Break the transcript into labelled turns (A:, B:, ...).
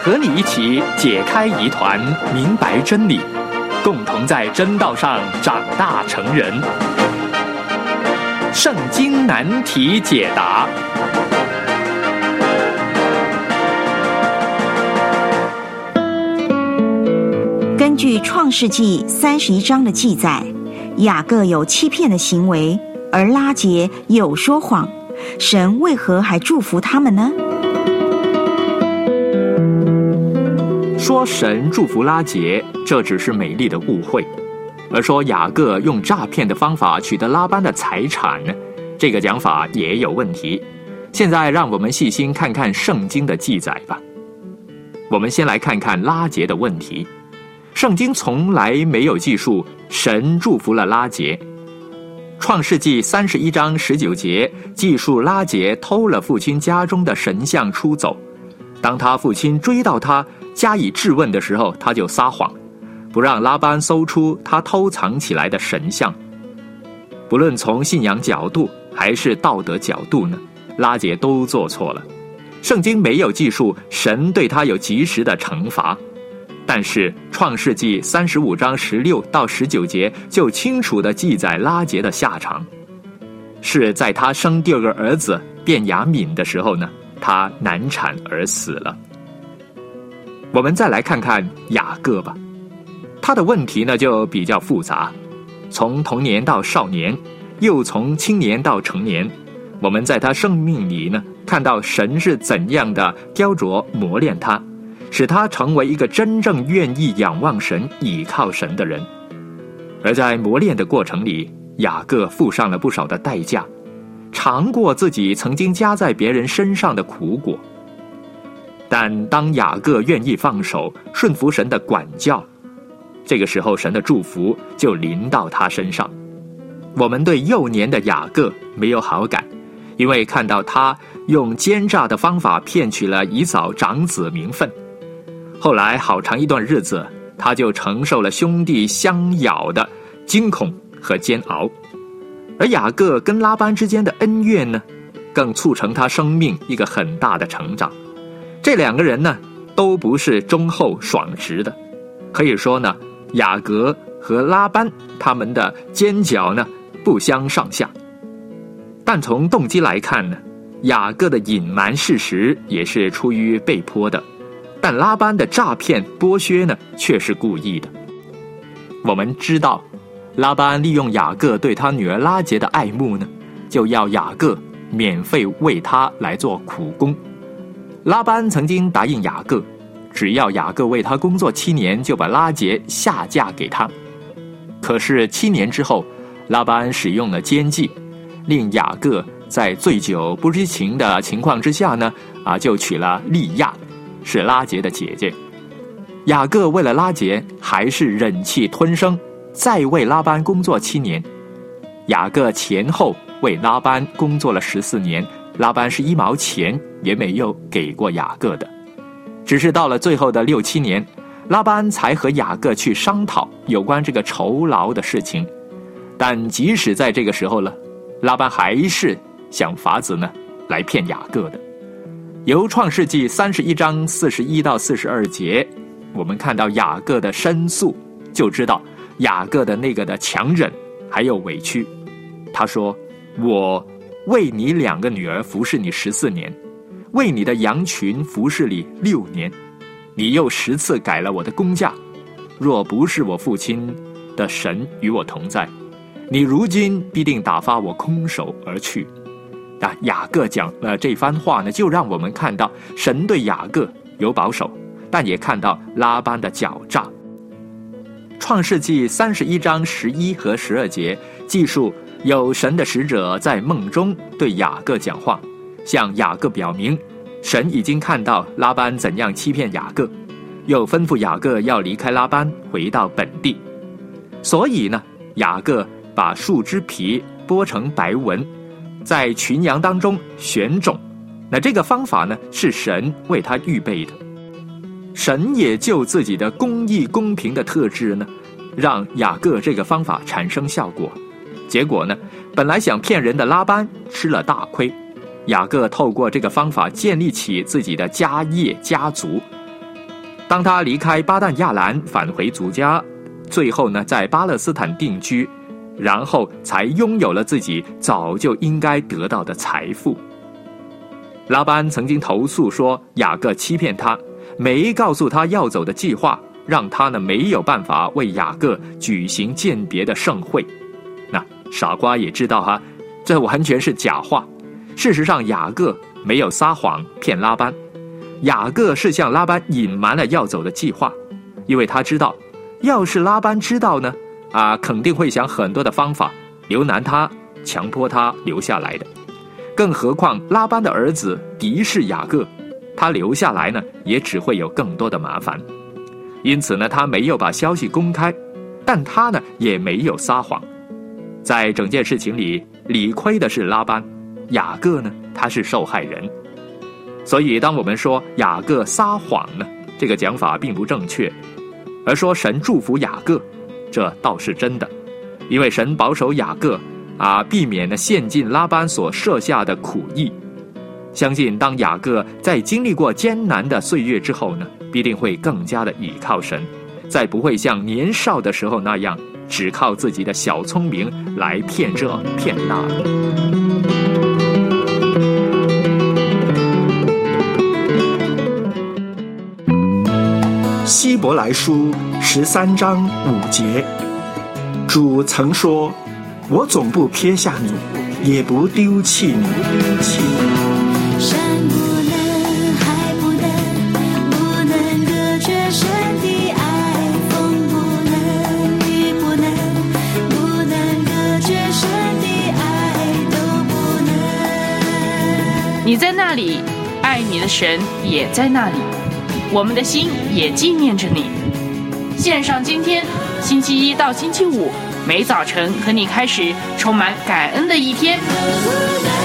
A: 和你一起解开疑团，明白真理，共同在真道上长大成人。圣经难题解答。
B: 根据创世纪31章的记载，雅各有欺骗的行为，而拉结有说谎，神为何还祝福他们呢？
A: 说神祝福拉结，这只是美丽的误会；而说雅各用诈骗的方法取得拉班的财产呢，这个讲法也有问题。现在让我们细心看看圣经的记载吧。我们先来看看拉结的问题。圣经从来没有记述神祝福了拉结。创世纪31章19节记述拉结偷了父亲家中的神像出走，当他父亲追到他加以质问的时候，他就撒谎，不让拉班搜出他偷藏起来的神像。不论从信仰角度还是道德角度呢，拉结都做错了。圣经没有记述神对他有及时的惩罚，但是创世纪35章16到19节就清楚地记载拉结的下场，是在他生第二个儿子便雅悯的时候呢，他难产而死了。我们再来看看雅各吧，他的问题呢就比较复杂，从童年到少年，又从青年到成年，我们在他生命里呢看到神是怎样的雕琢磨练他，使他成为一个真正愿意仰望神倚靠神的人。而在磨练的过程里，雅各付上了不少的代价，尝过自己曾经加在别人身上的苦果。但当雅各愿意放手顺服神的管教，这个时候神的祝福就临到他身上。我们对幼年的雅各没有好感，因为看到他用奸诈的方法骗取了以扫长子名分。后来好长一段日子，他就承受了兄弟相咬的惊恐和煎熬。而雅各跟拉班之间的恩怨呢，更促成他生命一个很大的成长。这两个人呢，都不是忠厚爽直的，可以说呢，雅各和拉班他们的尖角呢不相上下。但从动机来看呢，雅各的隐瞒事实也是出于被迫的，但拉班的诈骗剥削呢却是故意的。我们知道拉班利用雅各对他女儿拉结的爱慕呢，就要雅各免费为他来做苦工。拉班曾经答应雅各，只要雅各为他工作7年，就把拉结下嫁给他。可是7年之后，拉班使用了奸计，令雅各在醉酒不知情的情况之下呢，就娶了利亚，是拉结的姐姐。雅各为了拉结，还是忍气吞声，再为拉班工作7年。雅各前后为拉班工作了14年，拉班是1毛钱也没有给过雅各的。只是到了最后的6、7年，拉班才和雅各去商讨有关这个酬劳的事情。但即使在这个时候了，拉班还是想法子呢来骗雅各的。由创世纪31章41到42节，我们看到雅各的申诉，就知道雅各的那个的强忍还有委屈。他说，我为你2个女儿服侍你14年，为你的羊群服侍你6年，你又10次改了我的工价，若不是我父亲的神与我同在，你如今必定打发我空手而去。雅各讲了这番话呢，就让我们看到神对雅各有保守，但也看到拉班的狡诈。创世纪31章11和12节记述有神的使者在梦中对雅各讲话，向雅各表明神已经看到拉班怎样欺骗雅各，又吩咐雅各要离开拉班回到本地。所以呢，雅各把树枝皮剥成白纹，在群羊当中选种。那这个方法呢，是神为他预备的。神也就自己的公义公平的特质呢，让雅各这个方法产生效果。结果呢，本来想骗人的拉班吃了大亏。雅各透过这个方法建立起自己的家业家族， 当他离开巴旦亚兰返回族家，最后呢在巴勒斯坦定居，然后才拥有了自己早就应该得到的财富。拉班曾经投诉说雅各欺骗他，没告诉他要走的计划，让他呢没有办法为雅各举行鉴别的盛会。那傻瓜也知道哈，这完全是假话。事实上雅各没有撒谎骗拉班，雅各是向拉班隐瞒了要走的计划，因为他知道要是拉班知道呢肯定会想很多的方法留难他，强迫他留下来的。更何况拉班的儿子敌视雅各，他留下来呢也只会有更多的麻烦。因此呢他没有把消息公开，但他呢也没有撒谎。在整件事情里，理亏的是拉班，雅各呢他是受害人。所以当我们说雅各撒谎呢，这个讲法并不正确，而说神祝福雅各，这倒是真的。因为神保守雅各避免了陷进拉班所设下的苦役。相信当雅各在经历过艰难的岁月之后呢，必定会更加的倚靠神，再不会像年少的时候那样只靠自己的小聪明来骗这骗那。
C: 希伯来书13章5节，主曾说，我总不撇下你，也不丢弃你。
D: 山不能海不能，不能隔绝神的爱，风不能雨不能，不能隔绝神的爱，都不能。
E: 你在那里，爱你的神也在那里，我们的心也纪念着你。线上今天星期一到星期五，每早晨和你开始充满感恩的一天。